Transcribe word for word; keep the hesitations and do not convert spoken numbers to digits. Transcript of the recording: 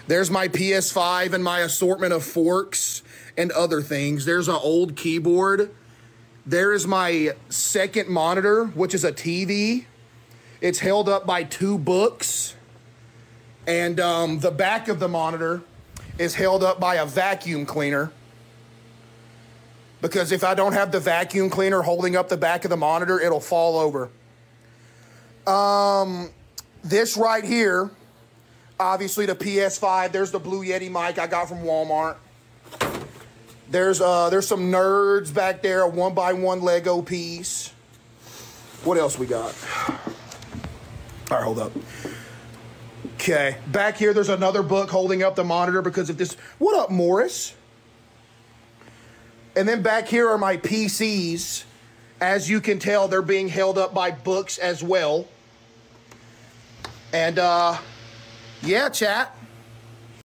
There's my P S five and my assortment of forks and other things. There's an old keyboard. There is my second monitor, which is a T V. It's held up by two books. And um, the back of the monitor is held up by a vacuum cleaner. Because if I don't have the vacuum cleaner holding up the back of the monitor, it'll fall over. Um, this right here, obviously the P S five. There's the Blue Yeti mic I got from Walmart. There's uh, there's some nerds back there, a one by one Lego piece. What else we got? All right, hold up. Okay, back here there's another book holding up the monitor because of this. What up, Morris? And then back here are my P Cs. As you can tell, they're being held up by books as well. And uh, yeah, chat.